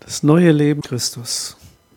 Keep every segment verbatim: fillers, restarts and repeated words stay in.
Das neue Leben Christus.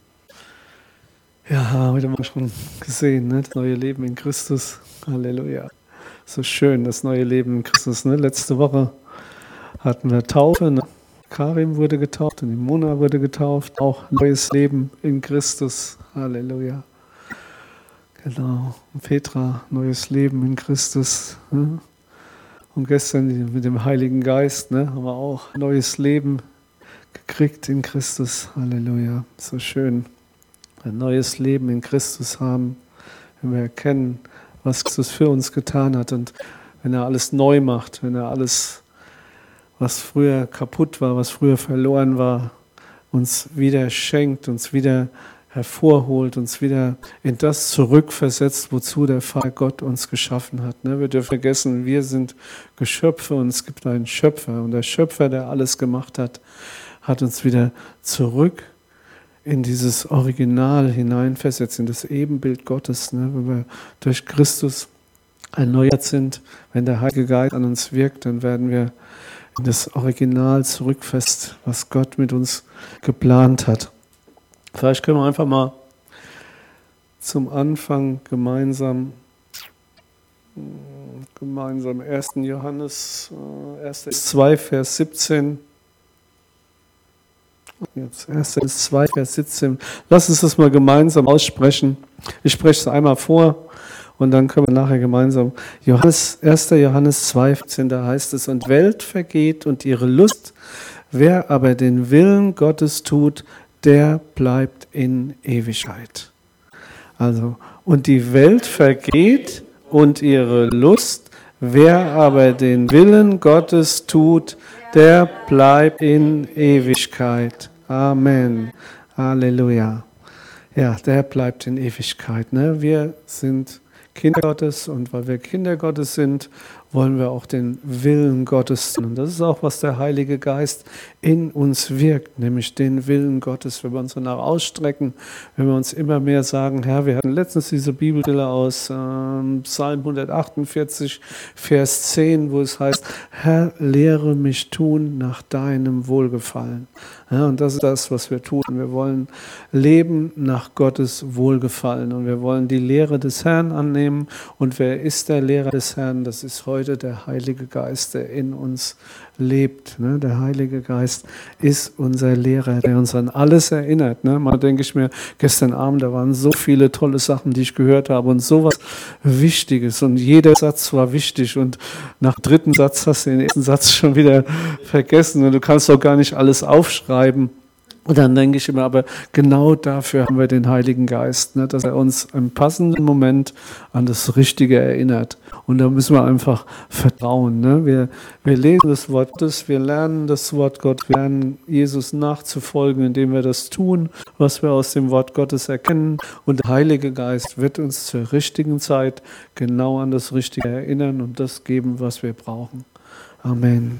Ja, heute haben wir schon gesehen, ne? Das neue Leben in Christus. Halleluja. So schön, das neue Leben in Christus. Ne? Letzte Woche hatten wir Taufe. Ne? Karim wurde getauft und die Mona wurde getauft. Auch neues Leben in Christus. Halleluja. Genau. Und Petra, neues Leben in Christus. Ne? Und gestern mit dem Heiligen Geist ne, haben wir auch neues Leben gekriegt in Christus. Halleluja. So schön. Ein neues Leben in Christus haben, wenn wir erkennen, was Christus für uns getan hat. Und wenn er alles neu macht, wenn er alles, was früher kaputt war, was früher verloren war, uns wieder schenkt, uns wieder hervorholt, uns wieder in das zurückversetzt, wozu der Vater Gott uns geschaffen hat. Wir dürfen vergessen, wir sind Geschöpfe und es gibt einen Schöpfer. Und der Schöpfer, der alles gemacht hat, hat uns wieder zurück in dieses Original hineinversetzt, in das Ebenbild Gottes, ne? Wenn wir durch Christus erneuert sind, wenn der Heilige Geist an uns wirkt, dann werden wir in das Original zurückfest, was Gott mit uns geplant hat. Vielleicht können wir einfach mal zum Anfang gemeinsam gemeinsam ersten Johannes zwei, Vers siebzehn. Jetzt erster zwei, Vers siebzehn. Lass uns das mal gemeinsam aussprechen. Ich spreche es einmal vor und dann können wir nachher gemeinsam. Johannes, erster Johannes zwei, siebzehn, da heißt es, und Welt vergeht und ihre Lust, wer aber den Willen Gottes tut, der bleibt in Ewigkeit. Also, und die Welt vergeht und ihre Lust, wer aber den Willen Gottes tut, der bleibt in Ewigkeit. Amen. Halleluja. Ja, der bleibt in Ewigkeit. Ne? Wir sind Kinder Gottes und weil wir Kinder Gottes sind, wollen wir auch den Willen Gottes tun. Und das ist auch, was der Heilige Geist in uns wirkt, nämlich den Willen Gottes. Wenn wir uns danach ausstrecken, wenn wir uns immer mehr sagen, Herr, wir hatten letztens diese Bibelstelle aus ähm, Psalm hundertachtundvierzig, Vers zehn, wo es heißt, Herr, lehre mich tun nach deinem Wohlgefallen. Ja, und das ist das, was wir tun. Wir wollen leben nach Gottes Wohlgefallen und wir wollen die Lehre des Herrn annehmen. Und wer ist der Lehrer des Herrn? Das ist heute der Heilige Geist, der in uns lebt. Ne? Der Heilige Geist ist unser Lehrer, der uns an alles erinnert. Ne? Mal denke ich mir, gestern Abend, da waren so viele tolle Sachen, die ich gehört habe und sowas Wichtiges und jeder Satz war wichtig und nach dem dritten Satz hast du den ersten Satz schon wieder vergessen und du kannst doch gar nicht alles aufschreiben. Und dann denke ich immer, aber genau dafür haben wir den Heiligen Geist, ne, dass er uns im passenden Moment an das Richtige erinnert. Und da müssen wir einfach vertrauen. Ne? Wir, wir lesen das Wort Gottes, wir lernen das Wort Gottes, wir lernen Jesus nachzufolgen, indem wir das tun, was wir aus dem Wort Gottes erkennen. Und der Heilige Geist wird uns zur richtigen Zeit genau an das Richtige erinnern und das geben, was wir brauchen. Amen.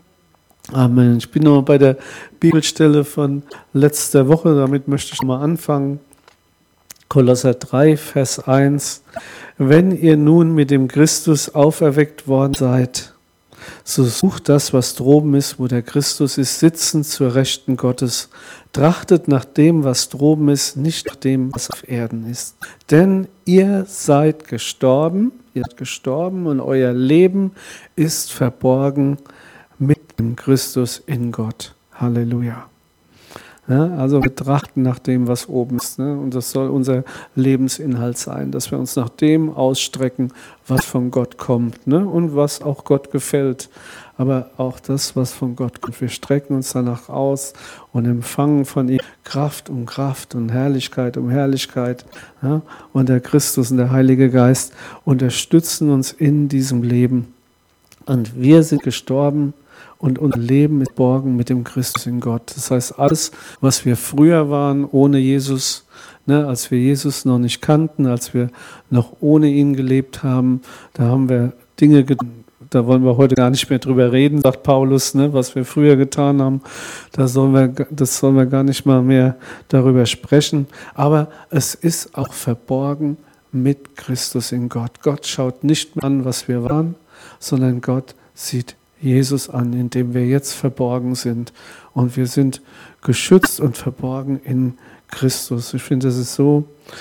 Amen. Ich bin noch bei der Bibelstelle von letzter Woche, damit möchte ich mal anfangen. Kolosser drei, Vers eins. Wenn ihr nun mit dem Christus auferweckt worden seid, so sucht das, was droben ist, wo der Christus ist, sitzend zur Rechten Gottes. Trachtet nach dem, was droben ist, nicht nach dem, was auf Erden ist. Denn ihr seid gestorben, ihr seid gestorben und euer Leben ist verborgen mit dem Christus in Gott. Halleluja. Ja, also wir trachten nach dem, was oben ist. Ne? Und das soll unser Lebensinhalt sein, dass wir uns nach dem ausstrecken, was von Gott kommt, ne? Und was auch Gott gefällt. Aber auch das, was von Gott kommt. Wir strecken uns danach aus und empfangen von ihm Kraft um Kraft und Herrlichkeit um Herrlichkeit. Ja? Und der Christus und der Heilige Geist unterstützen uns in diesem Leben. Und wir sind gestorben und unser Leben ist geborgen mit dem Christus in Gott. Das heißt, alles, was wir früher waren, ohne Jesus, ne, als wir Jesus noch nicht kannten, als wir noch ohne ihn gelebt haben, da haben wir Dinge getan. Da wollen wir heute gar nicht mehr drüber reden, sagt Paulus, ne, was wir früher getan haben. Da sollen wir, das sollen wir gar nicht mal mehr darüber sprechen. Aber es ist auch verborgen mit Christus in Gott. Gott schaut nicht mehr an, was wir waren, sondern Gott sieht Jesus an, in dem wir jetzt verborgen sind. Und wir sind geschützt und verborgen in Christus. Ich finde, das ist so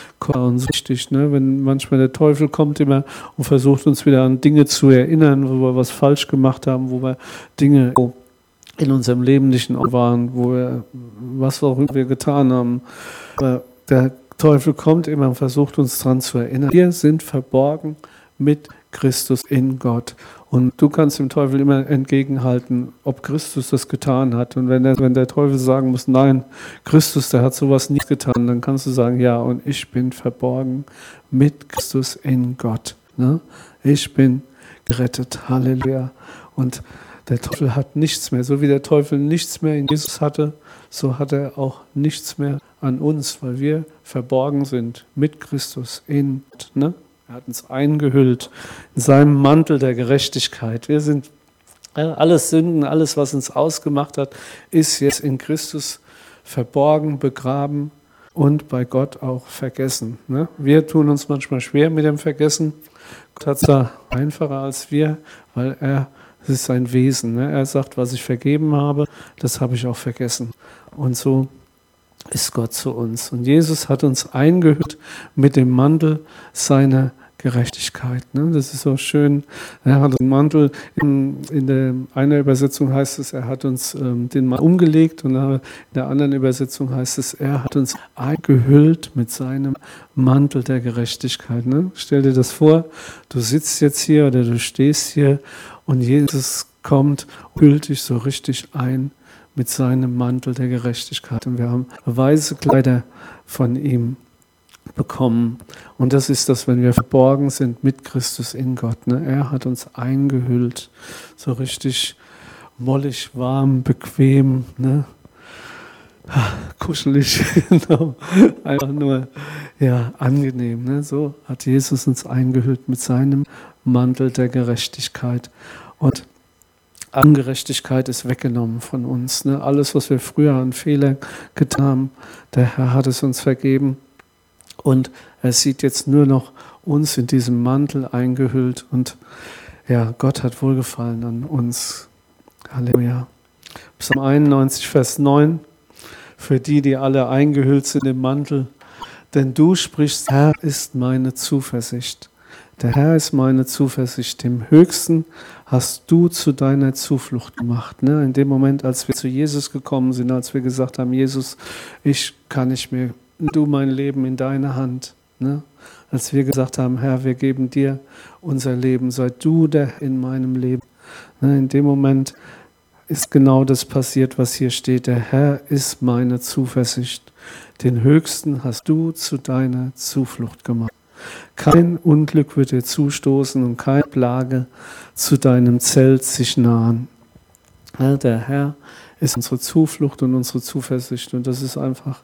wichtig, ne? Wenn manchmal der Teufel kommt immer und versucht uns wieder an Dinge zu erinnern, wo wir was falsch gemacht haben, wo wir Dinge in unserem Leben nicht in Ordnung waren, wo wir, was auch immer wir getan haben. Aber der Teufel kommt immer und versucht uns daran zu erinnern. Wir sind verborgen mit Christus in Gott. Und du kannst dem Teufel immer entgegenhalten, ob Christus das getan hat. Und wenn der, wenn der Teufel sagen muss, nein, Christus, der hat sowas nicht getan, dann kannst du sagen, ja, und ich bin verborgen mit Christus in Gott. Ne? Ich bin gerettet. Halleluja. Und der Teufel hat nichts mehr. So wie der Teufel nichts mehr in Jesus hatte, so hat er auch nichts mehr an uns, weil wir verborgen sind mit Christus in Gott. Ne? Er hat uns eingehüllt in seinem Mantel der Gerechtigkeit. Wir sind, alles Sünden, alles, was uns ausgemacht hat, ist jetzt in Christus verborgen, begraben und bei Gott auch vergessen. Ne? Wir tun uns manchmal schwer mit dem Vergessen. Gott hat es da einfacher als wir, weil er, das ist sein Wesen. Ne? Er sagt, was ich vergeben habe, das habe ich auch vergessen. Und so ist Gott zu uns. Und Jesus hat uns eingehüllt mit dem Mantel seiner Gerechtigkeit. Ne? Das ist so schön. Er hat den Mantel, in, in der einer Übersetzung heißt es, er hat uns ähm, den Mantel umgelegt und in der anderen Übersetzung heißt es, er hat uns eingehüllt mit seinem Mantel der Gerechtigkeit. Ne? Stell dir das vor, du sitzt jetzt hier oder du stehst hier und Jesus kommt, hüllt dich so richtig ein mit seinem Mantel der Gerechtigkeit. Und wir haben weiße Kleider von ihm bekommen. Und das ist das, wenn wir verborgen sind mit Christus in Gott. Ne? Er hat uns eingehüllt, so richtig mollig, warm, bequem, ne? Kuschelig, genau. Einfach nur ja, angenehm. Ne? So hat Jesus uns eingehüllt mit seinem Mantel der Gerechtigkeit. Und Ungerechtigkeit ist weggenommen von uns. Ne? Alles, was wir früher an Fehlern getan haben, der Herr hat es uns vergeben. Und er sieht jetzt nur noch uns in diesem Mantel eingehüllt. Und ja, Gott hat Wohlgefallen an uns. Halleluja. Psalm einundneunzig, Vers neun. Für die, die alle eingehüllt sind im Mantel. Denn du sprichst, Herr ist meine Zuversicht. Der Herr ist meine Zuversicht. Dem Höchsten hast du zu deiner Zuflucht gemacht. Ne? In dem Moment, als wir zu Jesus gekommen sind, als wir gesagt haben, Jesus, ich kann nicht mehr, du mein Leben in deine Hand. Ne? Als wir gesagt haben, Herr, wir geben dir unser Leben, sei du der in meinem Leben. Ne? In dem Moment ist genau das passiert, was hier steht. Der Herr ist meine Zuversicht. Den Höchsten hast du zu deiner Zuflucht gemacht. Kein Unglück wird dir zustoßen und keine Plage zu deinem Zelt sich nahen. Ja, der Herr ist unsere Zuflucht und unsere Zuversicht und das ist einfach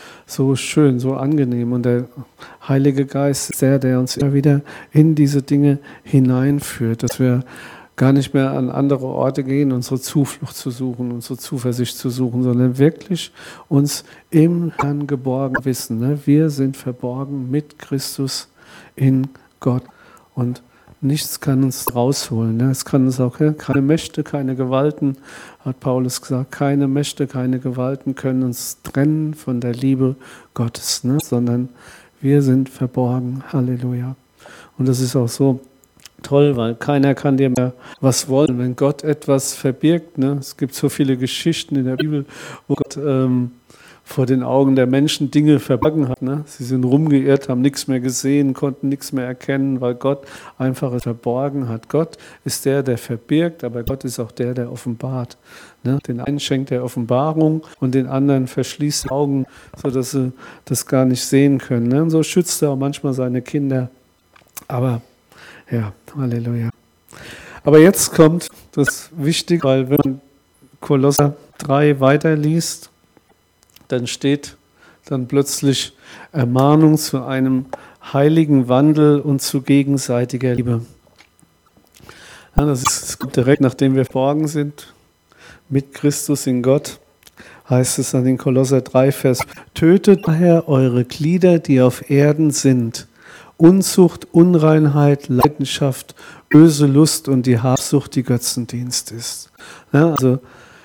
so schön, so angenehm. Und der Heilige Geist ist der, der uns immer wieder in diese Dinge hineinführt, dass wir gar nicht mehr an andere Orte gehen, unsere Zuflucht zu suchen, unsere Zuversicht zu suchen, sondern wirklich uns im Herrn geborgen wissen. Ne? Wir sind verborgen mit Christus in Gott und nichts kann uns rausholen. Ne? Es kann uns auch keine Mächte, keine Gewalten, hat Paulus gesagt, keine Mächte, keine Gewalten können uns trennen von der Liebe Gottes, ne? Sondern wir sind verborgen. Halleluja. Und das ist auch so toll, weil keiner kann dir mehr was wollen, wenn Gott etwas verbirgt. Ne? Es gibt so viele Geschichten in der Bibel, wo Gott ähm, vor den Augen der Menschen Dinge verborgen hat. Ne? Sie sind rumgeirrt, haben nichts mehr gesehen, konnten nichts mehr erkennen, weil Gott einfach es verborgen hat. Gott ist der, der verbirgt, aber Gott ist auch der, der offenbart. Ne? Den einen schenkt er Offenbarung und den anderen verschließt die Augen, sodass sie das gar nicht sehen können. Ne? Und so schützt er auch manchmal seine Kinder. Aber ja, Halleluja. Aber jetzt kommt das Wichtige, weil wenn man Kolosser drei weiterliest, dann steht dann plötzlich Ermahnung zu einem heiligen Wandel und zu gegenseitiger Liebe. Ja, das ist direkt, nachdem wir verborgen sind mit Christus in Gott, heißt es dann in Kolosser drei, Vers, tötet daher eure Glieder, die auf Erden sind, Unzucht, Unreinheit, Leidenschaft, böse Lust und die Habsucht, die Götzendienst ist. Ja, also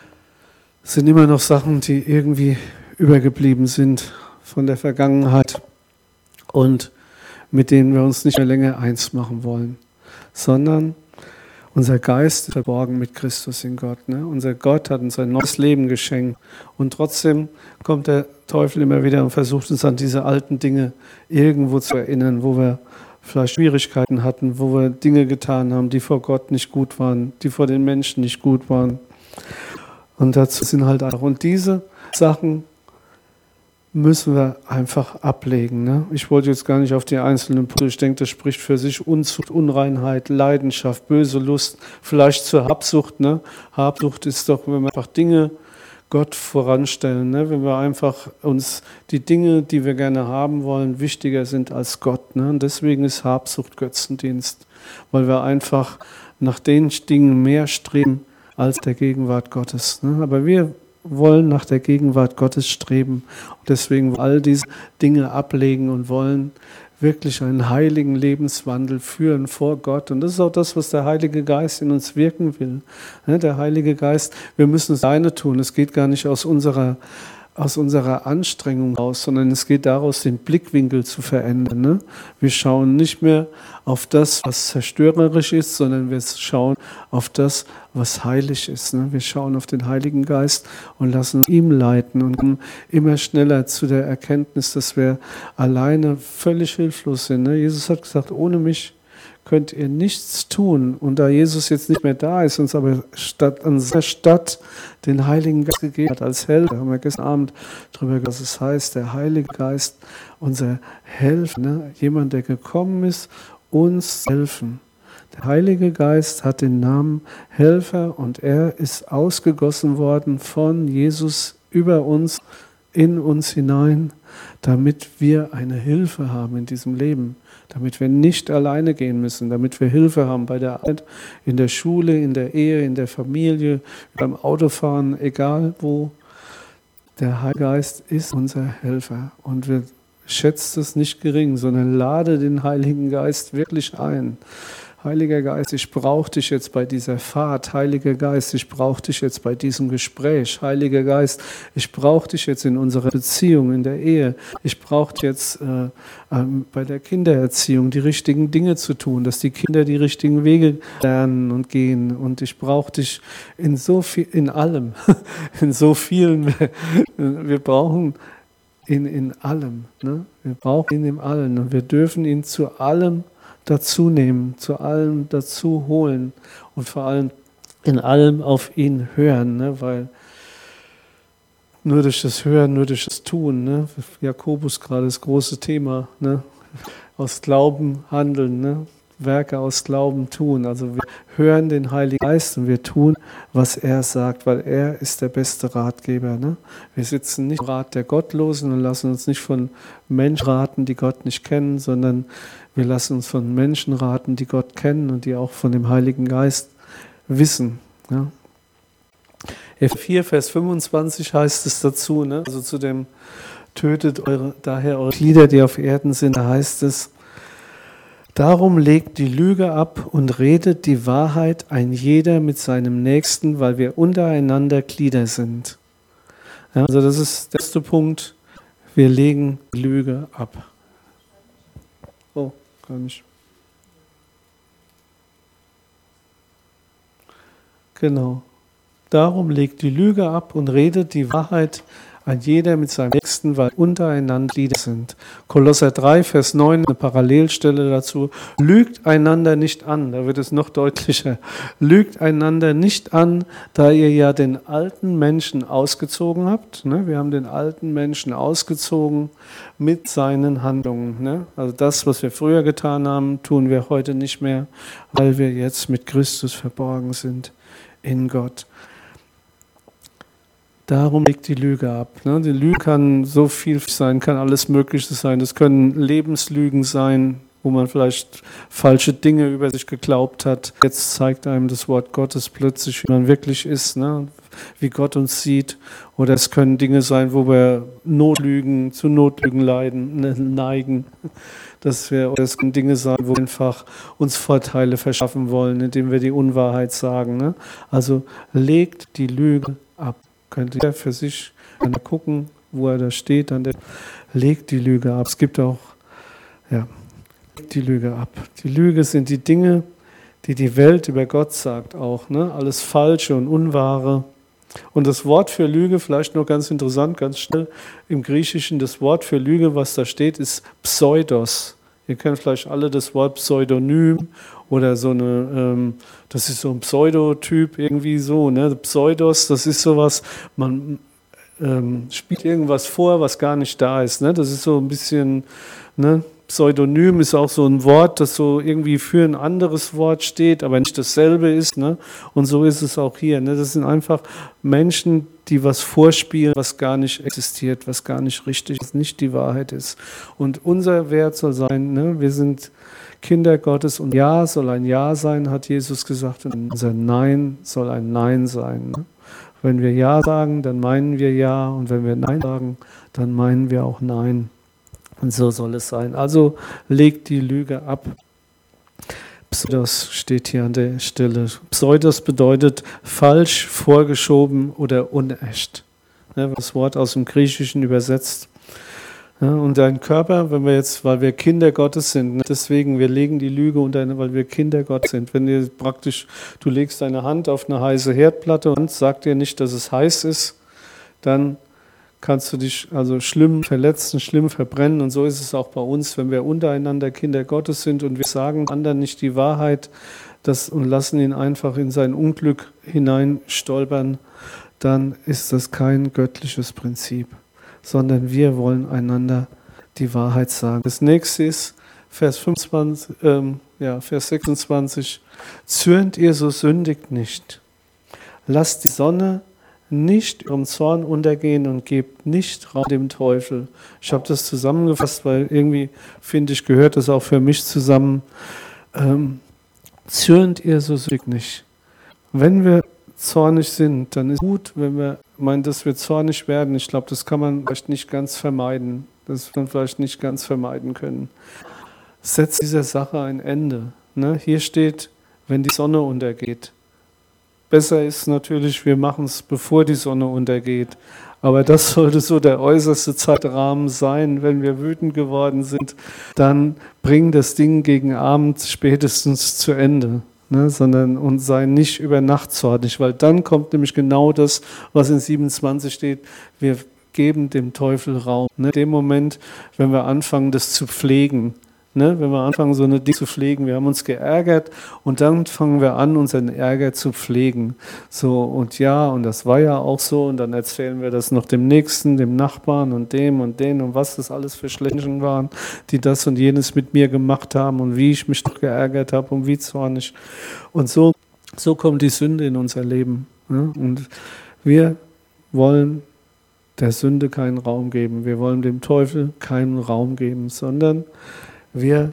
es sind immer noch Sachen, die irgendwie übergeblieben sind von der Vergangenheit und mit denen wir uns nicht mehr länger eins machen wollen, sondern unser Geist ist verborgen mit Christus in Gott. Ne? Unser Gott hat uns ein neues Leben geschenkt und trotzdem kommt der Teufel immer wieder und versucht uns an diese alten Dinge irgendwo zu erinnern, wo wir vielleicht Schwierigkeiten hatten, wo wir Dinge getan haben, die vor Gott nicht gut waren, die vor den Menschen nicht gut waren. Und dazu sind halt auch, und diese Sachen müssen wir einfach ablegen. Ne? Ich wollte jetzt gar nicht auf die einzelnen Punkte, ich denke, das spricht für sich, Unzucht, Unreinheit, Leidenschaft, böse Lust, vielleicht zur Habsucht. Ne? Habsucht ist doch, wenn wir einfach Dinge Gott voranstellen, ne? Wenn wir einfach uns die Dinge, die wir gerne haben wollen, wichtiger sind als Gott. Ne? Und deswegen ist Habsucht Götzendienst, weil wir einfach nach den Dingen mehr streben als der Gegenwart Gottes. Ne? Aber wir wollen nach der Gegenwart Gottes streben und deswegen all diese Dinge ablegen und wollen wirklich einen heiligen Lebenswandel führen vor Gott. Und das ist auch das, was der Heilige Geist in uns wirken will. Der Heilige Geist, wir müssen es alleine tun. Es geht gar nicht aus unserer, aus unserer Anstrengung raus, sondern es geht daraus, den Blickwinkel zu verändern. Wir schauen nicht mehr auf das, was zerstörerisch ist, sondern wir schauen auf das, was heilig ist. Wir schauen auf den Heiligen Geist und lassen uns ihm leiten und kommen immer schneller zu der Erkenntnis, dass wir alleine völlig hilflos sind. Jesus hat gesagt, ohne mich könnt ihr nichts tun. Und da Jesus jetzt nicht mehr da ist, uns aber statt, an seiner Stadt den Heiligen Geist gegeben hat als Helfer, haben wir gestern Abend darüber gehört, was es heißt, der Heilige Geist, unser Helfer, ne? Jemand, der gekommen ist, uns helfen. Der Heilige Geist hat den Namen Helfer und er ist ausgegossen worden von Jesus über uns, in uns hinein, damit wir eine Hilfe haben in diesem Leben, damit wir nicht alleine gehen müssen, damit wir Hilfe haben bei der Arbeit, in der Schule, in der Ehe, in der Familie, beim Autofahren, egal wo. Der Heilige Geist ist unser Helfer und wir schätzen es nicht gering, sondern lade den Heiligen Geist wirklich ein. Heiliger Geist, ich brauche dich jetzt bei dieser Fahrt. Heiliger Geist, ich brauche dich jetzt bei diesem Gespräch. Heiliger Geist, ich brauche dich jetzt in unserer Beziehung, in der Ehe. Ich brauche dich jetzt äh, ähm, bei der Kindererziehung, die richtigen Dinge zu tun, dass die Kinder die richtigen Wege lernen und gehen. Und ich brauche dich in so viel, in allem, in so vielen. Wir brauchen ihn in allem. Ne? Wir brauchen ihn in allem und wir dürfen ihn zu allem dazu nehmen, zu allem dazu holen und vor allem in allem auf ihn hören, ne? Weil nur durch das Hören, nur durch das Tun, ne? Jakobus gerade das große Thema, ne? Aus Glauben handeln, ne? Werke aus Glauben tun. Also wir hören den Heiligen Geist und wir tun, was er sagt, weil er ist der beste Ratgeber. Ne? Wir sitzen nicht im Rat der Gottlosen und lassen uns nicht von Menschen raten, die Gott nicht kennen, sondern wir lassen uns von Menschen raten, die Gott kennen und die auch von dem Heiligen Geist wissen. Ja? Epheser vier, Vers fünfundzwanzig heißt es dazu, ne? Also zu dem tötet eure, daher eure Glieder, die auf Erden sind, da heißt es, darum legt die Lüge ab und redet die Wahrheit ein jeder mit seinem Nächsten, weil wir untereinander Glieder sind. Ja, also das ist der erste Punkt, wir legen die Lüge ab. Oh, gar nicht. Genau. Darum legt die Lüge ab und redet die Wahrheit ein jeder mit seinem Nächsten, weil untereinander Glieder sind. Kolosser drei, Vers neun, eine Parallelstelle dazu. Lügt einander nicht an, da wird es noch deutlicher. Lügt einander nicht an, da ihr ja den alten Menschen ausgezogen habt. Ne? Wir haben den alten Menschen ausgezogen mit seinen Handlungen. Ne? Also das, was wir früher getan haben, tun wir heute nicht mehr, weil wir jetzt mit Christus verborgen sind in Gott. Darum legt die Lüge ab. Die Lüge kann so viel sein, kann alles Mögliche sein. Das können Lebenslügen sein, wo man vielleicht falsche Dinge über sich geglaubt hat. Jetzt zeigt einem das Wort Gottes plötzlich, wie man wirklich ist, ne? Wie Gott uns sieht. Oder es können Dinge sein, wo wir Notlügen, zu Notlügen leiden, neigen. dass wir, das können Dinge sein, wo wir einfach uns Vorteile verschaffen wollen, indem wir die Unwahrheit sagen. Ne? Also legt die Lüge ab. Könnt ihr für sich gucken, wo er da steht, dann der, legt die Lüge ab. Es gibt auch, ja, legt die Lüge ab. Die Lüge sind die Dinge, die die Welt über Gott sagt auch, ne? Alles Falsche und Unwahre. Und das Wort für Lüge, vielleicht noch ganz interessant, ganz schnell, im Griechischen, das Wort für Lüge, was da steht, ist Pseudos. Ihr kennt vielleicht alle das Wort Pseudonym oder so eine, ähm, das ist so ein Pseudotyp irgendwie so, ne? Pseudos, das ist sowas, man ähm, spielt irgendwas vor, was gar nicht da ist, ne? Das ist so ein bisschen, ne? Pseudonym ist auch so ein Wort, das so irgendwie für ein anderes Wort steht, aber nicht dasselbe ist. Ne? Und so ist es auch hier. Ne? Das sind einfach Menschen, die was vorspielen, was gar nicht existiert, was gar nicht richtig ist, nicht die Wahrheit ist. Und unser Wert soll sein, ne? Wir sind Kinder Gottes und Ja soll ein Ja sein, hat Jesus gesagt. Und unser Nein soll ein Nein sein. Ne? Wenn wir Ja sagen, dann meinen wir Ja. Und wenn wir Nein sagen, dann meinen wir auch Nein. Und so soll es sein. Also legt die Lüge ab. Pseudos steht hier an der Stelle. Pseudos bedeutet falsch, vorgeschoben oder unecht. Das Wort aus dem Griechischen übersetzt. Und dein Körper, wenn wir jetzt, weil wir Kinder Gottes sind, deswegen, wir legen die Lüge unter, weil wir Kinder Gottes sind. Wenn du praktisch, du legst deine Hand auf eine heiße Herdplatte und sagt dir nicht, dass es heiß ist, dann kannst du dich also schlimm verletzen, schlimm verbrennen. Und so ist es auch bei uns, wenn wir untereinander Kinder Gottes sind und wir sagen anderen nicht die Wahrheit das, und lassen ihn einfach in sein Unglück hineinstolpern, dann ist das kein göttliches Prinzip, sondern wir wollen einander die Wahrheit sagen. Das nächste ist Vers fünfundzwanzig, ähm, ja, Vers sechsundzwanzig. Zürnt ihr, so sündigt nicht. Lasst die Sonne nicht ihrem Zorn untergehen und gebt nicht Raum dem Teufel. Ich habe das zusammengefasst, weil irgendwie, finde ich, gehört das auch für mich zusammen. Ähm, zürnt ihr, so sündigt nicht. Wenn wir zornig sind, dann ist es gut, wenn wir meinen, dass wir zornig werden. Ich glaube, das kann man vielleicht nicht ganz vermeiden. Das wird man vielleicht nicht ganz vermeiden können. Setzt dieser Sache ein Ende. Ne? Hier steht, wenn die Sonne untergeht. Besser ist natürlich, wir machen es, bevor die Sonne untergeht. Aber das sollte so der äußerste Zeitrahmen sein. Wenn wir wütend geworden sind, dann bring das Ding gegen Abend spätestens zu Ende. Ne? Sondern und sei nicht über Nacht zornig, weil dann kommt nämlich genau das, was in siebenundzwanzig steht. Wir geben dem Teufel Raum. Ne? In dem Moment, wenn wir anfangen, das zu pflegen, Ne, wenn wir anfangen, so eine Dinge zu pflegen, wir haben uns geärgert und dann fangen wir an, unseren Ärger zu pflegen. So, und ja, und das war ja auch so, und dann erzählen wir das noch dem Nächsten, dem Nachbarn und dem und den und was das alles für Schlechten waren, die das und jenes mit mir gemacht haben und wie ich mich doch geärgert habe und wie zornig. Und so, so kommt die Sünde in unser Leben. Ne? Und wir wollen der Sünde keinen Raum geben. Wir wollen dem Teufel keinen Raum geben, sondern wir,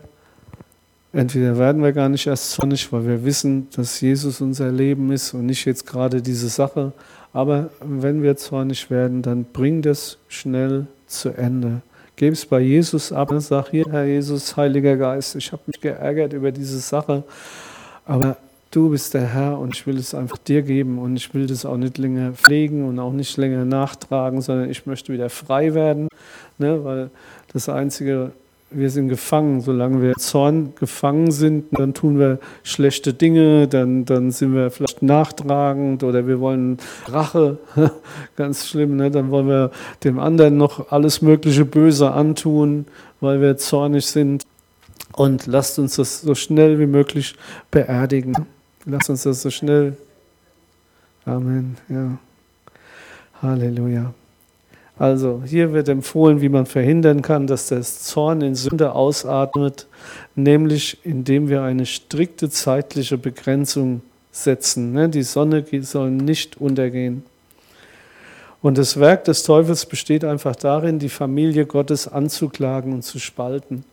entweder werden wir gar nicht erst zornig, weil wir wissen, dass Jesus unser Leben ist und nicht jetzt gerade diese Sache. Aber wenn wir zornig werden, dann bring das schnell zu Ende. Gib es bei Jesus ab und sag, hier, Herr Jesus, Heiliger Geist, ich habe mich geärgert über diese Sache, aber du bist der Herr und ich will es einfach dir geben und ich will das auch nicht länger pflegen und auch nicht länger nachtragen, sondern ich möchte wieder frei werden, ne, weil das Einzige, wir sind gefangen, solange wir Zorn gefangen sind, dann tun wir schlechte Dinge, dann, dann sind wir vielleicht nachtragend oder wir wollen Rache, ganz schlimm, ne? Dann wollen wir dem anderen noch alles mögliche Böse antun, weil wir zornig sind. Und lasst uns das so schnell wie möglich beerdigen. Lasst uns das so schnell. Amen. Ja. Halleluja. Also, hier wird empfohlen, wie man verhindern kann, dass der Zorn in Sünde ausatmet, nämlich indem wir eine strikte zeitliche Begrenzung setzen. Die Sonne soll nicht untergehen. Und das Werk des Teufels besteht einfach darin, die Familie Gottes anzuklagen und zu spalten.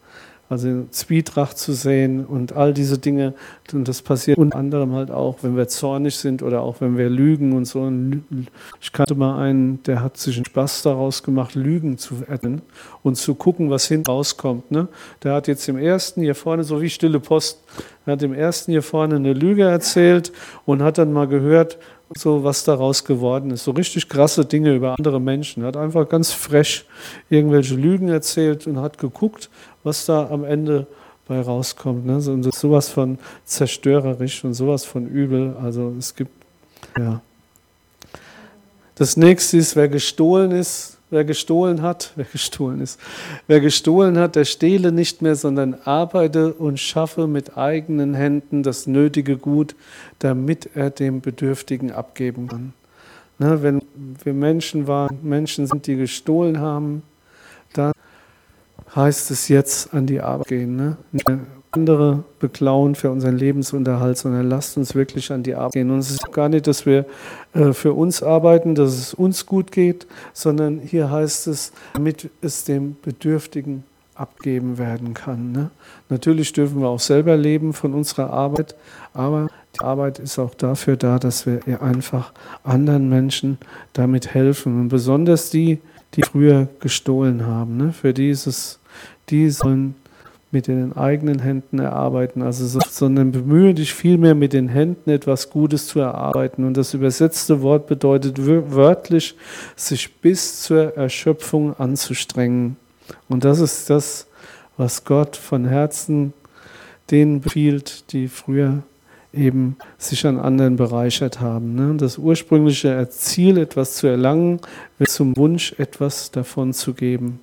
also Zwietracht zu sehen und all diese Dinge. Und das passiert unter anderem halt auch, wenn wir zornig sind oder auch wenn wir lügen und so. Ich kannte mal einen, der hat sich einen Spaß daraus gemacht, Lügen zu erkennen und zu gucken, was hinten rauskommt. Ne? Der hat jetzt im ersten hier vorne, so wie stille Post, er hat im ersten hier vorne eine Lüge erzählt und hat dann mal gehört, so was daraus geworden ist. So richtig krasse Dinge über andere Menschen. Er hat einfach ganz frech irgendwelche Lügen erzählt und hat geguckt, was da am Ende bei rauskommt. Ne? So, das ist sowas von zerstörerisch und sowas von übel. Also es gibt, ja. Das nächste ist, wer gestohlen ist, wer gestohlen hat, wer gestohlen ist, wer gestohlen hat, der stehle nicht mehr, sondern arbeite und schaffe mit eigenen Händen das nötige Gut, damit er dem Bedürftigen abgeben kann. Ne, wenn wir Menschen waren, Menschen sind, die gestohlen haben, dann heißt es jetzt an die Arbeit gehen. Ne? Andere beklauen für unseren Lebensunterhalt, sondern lasst uns wirklich an die Arbeit gehen. Und es ist gar nicht, dass wir äh, für uns arbeiten, dass es uns gut geht, sondern hier heißt es, damit es dem Bedürftigen abgeben werden kann. Ne? Natürlich dürfen wir auch selber leben von unserer Arbeit, aber die Arbeit ist auch dafür da, dass wir einfach anderen Menschen damit helfen. Und besonders die, die früher gestohlen haben, ne? Für die ist es, die sollen mit den eigenen Händen erarbeiten, also so, sondern bemühe dich vielmehr mit den Händen etwas Gutes zu erarbeiten. Und das übersetzte Wort bedeutet wörtlich, sich bis zur Erschöpfung anzustrengen. Und das ist das, was Gott von Herzen denen befiehlt, die früher eben sich an anderen bereichert haben. Ne? Das ursprüngliche Ziel, etwas zu erlangen, wird zum Wunsch, etwas davon zu geben.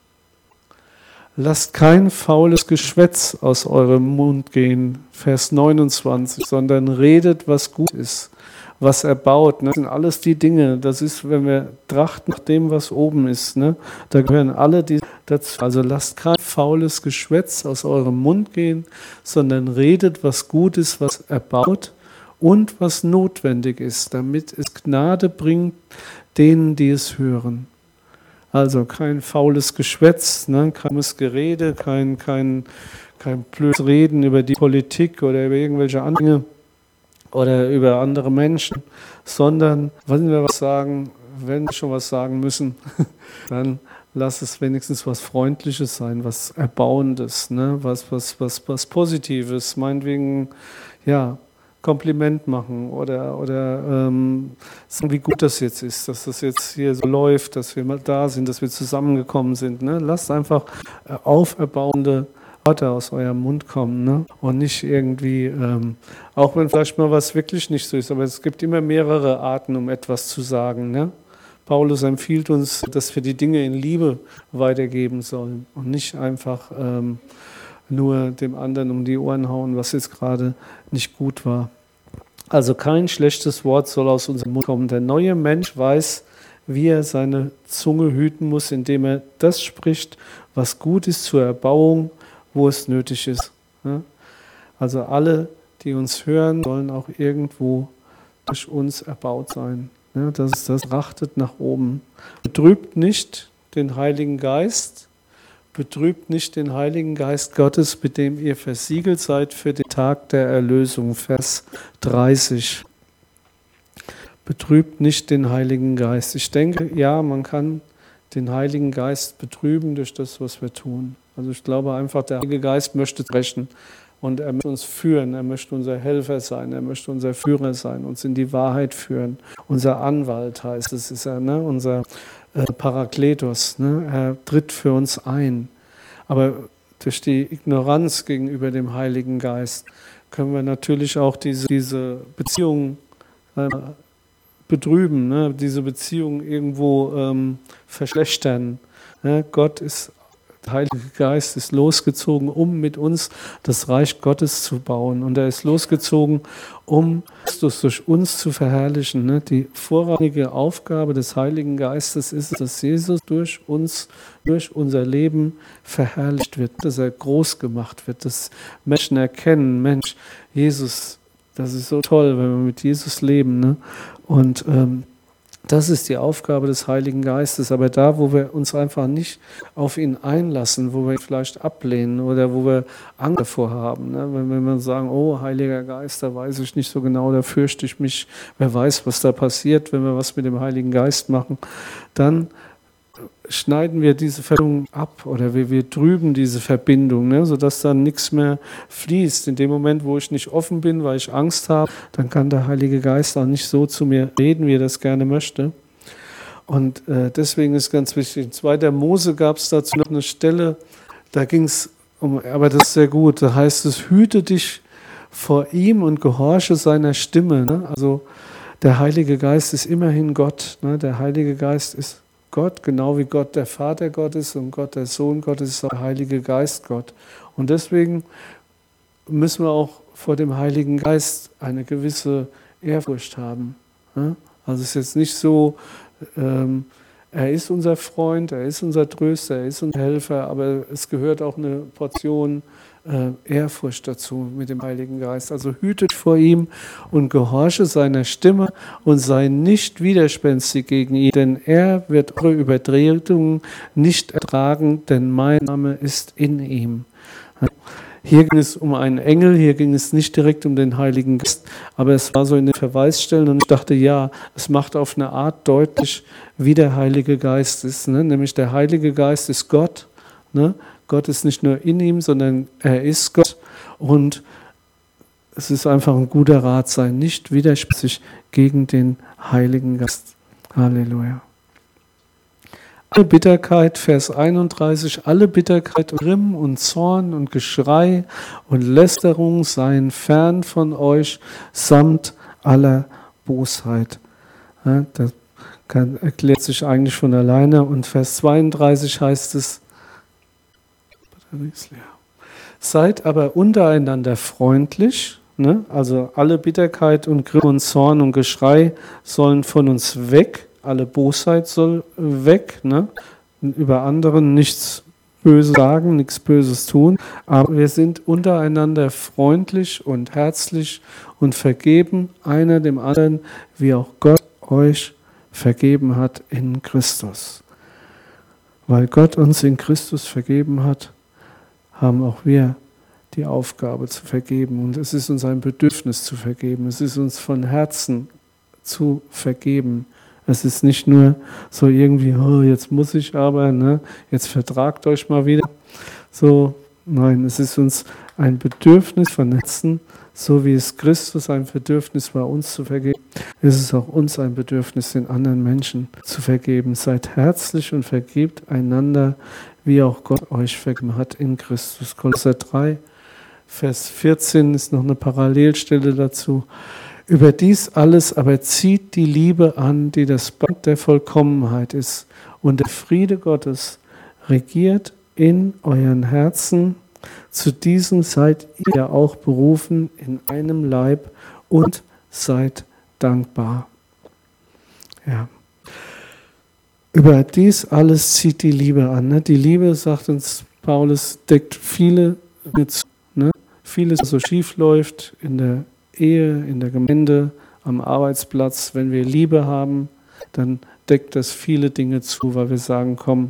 Lasst kein faules Geschwätz aus eurem Mund gehen, Vers neunundzwanzig, sondern redet, was gut ist, was erbaut. Ne? Das sind alles die Dinge, das ist, wenn wir trachten nach dem, was oben ist, ne? Da gehören alle die dazu. Also lasst kein faules Geschwätz aus eurem Mund gehen, sondern redet, was gut ist, was erbaut und was notwendig ist, damit es Gnade bringt denen, die es hören. Also kein faules Geschwätz, ne, kein Gerede, kein, kein, kein blödes Reden über die Politik oder über irgendwelche andere Dinge oder über andere Menschen, sondern wenn wir was sagen, wenn wir schon was sagen müssen, dann lass es wenigstens was Freundliches sein, was Erbauendes, ne, was, was, was, was Positives, meinetwegen, ja, Kompliment machen oder, oder ähm, sagen, wie gut das jetzt ist, dass das jetzt hier so läuft, dass wir mal da sind, dass wir zusammengekommen sind. Ne? Lasst einfach äh, auferbauende Worte aus eurem Mund kommen, ne? Und nicht irgendwie, ähm, auch wenn vielleicht mal was wirklich nicht so ist, aber es gibt immer mehrere Arten, um etwas zu sagen. Ne? Paulus empfiehlt uns, dass wir die Dinge in Liebe weitergeben sollen und nicht einfach ähm, nur dem anderen um die Ohren hauen, was jetzt gerade nicht gut war. Also kein schlechtes Wort soll aus unserem Mund kommen. Der neue Mensch weiß, wie er seine Zunge hüten muss, indem er das spricht, was gut ist zur Erbauung, wo es nötig ist. Also alle, die uns hören, sollen auch irgendwo durch uns erbaut sein. Das ist das, rachtet nach oben. Betrübt nicht den Heiligen Geist, Betrübt nicht den Heiligen Geist Gottes, mit dem ihr versiegelt seid für den Tag der Erlösung. Vers dreißig. Betrübt nicht den Heiligen Geist. Ich denke, ja, man kann den Heiligen Geist betrüben durch das, was wir tun. Also ich glaube einfach, der Heilige Geist möchte sprechen und er möchte uns führen. Er möchte unser Helfer sein, er möchte unser Führer sein, uns in die Wahrheit führen. Unser Anwalt heißt es, ist er, ne? Unser Parakletos, ne? Er tritt für uns ein. Aber durch die Ignoranz gegenüber dem Heiligen Geist können wir natürlich auch diese, diese Beziehung äh, betrüben, ne? Diese Beziehung irgendwo ähm, verschlechtern. Ne? Gott ist, der Heilige Geist ist losgezogen, um mit uns das Reich Gottes zu bauen. Und er ist losgezogen, um Christus durch uns zu verherrlichen. Ne? Die vorrangige Aufgabe des Heiligen Geistes ist, dass Jesus durch uns, durch unser Leben verherrlicht wird, dass er groß gemacht wird, dass Menschen erkennen, Mensch, Jesus, das ist so toll, wenn wir mit Jesus leben. Ne? Und ähm, Das ist die Aufgabe des Heiligen Geistes. Aber da, wo wir uns einfach nicht auf ihn einlassen, wo wir ihn vielleicht ablehnen oder wo wir Angst davor haben, ne? wenn, wenn wir sagen, oh, Heiliger Geist, da weiß ich nicht so genau, da fürchte ich mich, wer weiß, was da passiert, wenn wir was mit dem Heiligen Geist machen, dann schneiden wir diese Verbindung ab oder wir, wir trüben diese Verbindung, ne, sodass dann nichts mehr fließt. In dem Moment, wo ich nicht offen bin, weil ich Angst habe, dann kann der Heilige Geist auch nicht so zu mir reden, wie er das gerne möchte. Und äh, deswegen ist ganz wichtig, in zweiter Mose gab es dazu noch eine Stelle, da ging es um, aber das ist sehr gut, da heißt es, hüte dich vor ihm und gehorche seiner Stimme. Ne? Also der Heilige Geist ist immerhin Gott, ne? Der Heilige Geist ist Gott, genau wie Gott der Vater Gott ist und Gott der Sohn Gott ist, ist der Heilige Geist Gott. Und deswegen müssen wir auch vor dem Heiligen Geist eine gewisse Ehrfurcht haben. Also es ist jetzt nicht so, ähm, er ist unser Freund, er ist unser Tröster, er ist unser Helfer, aber es gehört auch eine Portion äh, Ehrfurcht dazu mit dem Heiligen Geist. Also hütet vor ihm und gehorche seiner Stimme und sei nicht widerspenstig gegen ihn, denn er wird eure Übertretungen nicht ertragen, denn mein Name ist in ihm. Hier ging es um einen Engel, hier ging es nicht direkt um den Heiligen Geist, aber es war so in den Verweisstellen und ich dachte, ja, es macht auf eine Art deutlich, wie der Heilige Geist ist. Ne? Nämlich der Heilige Geist ist Gott. Ne? Gott ist nicht nur in ihm, sondern er ist Gott. Und es ist einfach ein guter Rat, sei nicht widerspenstig gegen den Heiligen Geist. Halleluja. Alle Bitterkeit, Vers einunddreißig, alle Bitterkeit und Grimm und Zorn und Geschrei und Lästerung seien fern von euch, samt aller Bosheit. Ja, das kann, erklärt sich eigentlich von alleine. Und Vers zweiunddreißig heißt es, seid aber untereinander freundlich, ne? Also alle Bitterkeit und Grimm und Zorn und Geschrei sollen von uns weg. Alle Bosheit soll weg, ne? Über anderen nichts Böses sagen, nichts Böses tun, aber wir sind untereinander freundlich und herzlich und vergeben einer dem anderen, wie auch Gott euch vergeben hat in Christus. Weil Gott uns in Christus vergeben hat, haben auch wir die Aufgabe zu vergeben und es ist uns ein Bedürfnis zu vergeben, es ist uns von Herzen zu vergeben. Es ist nicht nur so irgendwie, oh, jetzt muss ich aber, ne, jetzt vertragt euch mal wieder. So, nein, es ist uns ein Bedürfnis von Herzen, so wie es Christus ein Bedürfnis war, uns zu vergeben, ist es auch uns ein Bedürfnis, den anderen Menschen zu vergeben. Seid herzlich und vergebt einander, wie auch Gott euch vergeben hat in Christus. Kolosser drei, Vers vierzehn ist noch eine Parallelstelle dazu. Über dies alles aber zieht die Liebe an, die das Band der Vollkommenheit ist. Und der Friede Gottes regiert in euren Herzen. Zu diesem seid ihr auch berufen in einem Leib und seid dankbar. Ja. Über dies alles zieht die Liebe an. Ne? Die Liebe, sagt uns Paulus, deckt viele mit, ne? Vieles, was so schief läuft in der Ehe, in der Gemeinde, am Arbeitsplatz. Wenn wir Liebe haben, dann deckt das viele Dinge zu, weil wir sagen, komm,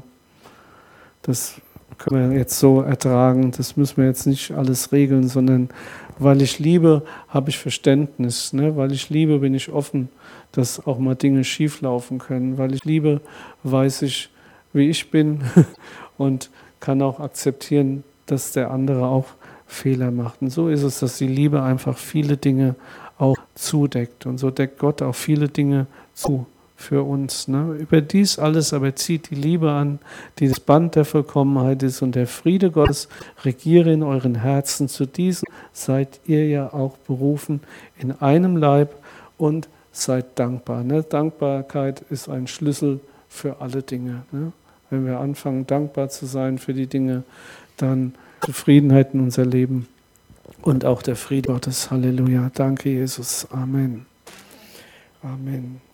das können wir jetzt so ertragen, das müssen wir jetzt nicht alles regeln, sondern weil ich liebe, habe ich Verständnis. Ne? Weil ich liebe, bin ich offen, dass auch mal Dinge schief laufen können. Weil ich liebe, weiß ich, wie ich bin und kann auch akzeptieren, dass der andere auch Fehler macht. Und so ist es, dass die Liebe einfach viele Dinge auch zudeckt. Und so deckt Gott auch viele Dinge zu für uns. Ne? Über dies alles aber zieht die Liebe an, die das Band der Vollkommenheit ist, und der Friede Gottes regiere in euren Herzen. Zu diesem seid ihr ja auch berufen in einem Leib und seid dankbar. Ne? Dankbarkeit ist ein Schlüssel für alle Dinge. Ne? Wenn wir anfangen, dankbar zu sein für die Dinge, dann Zufriedenheit in unser Leben und auch der Friede Gottes. Halleluja. Danke, Jesus. Amen. Amen.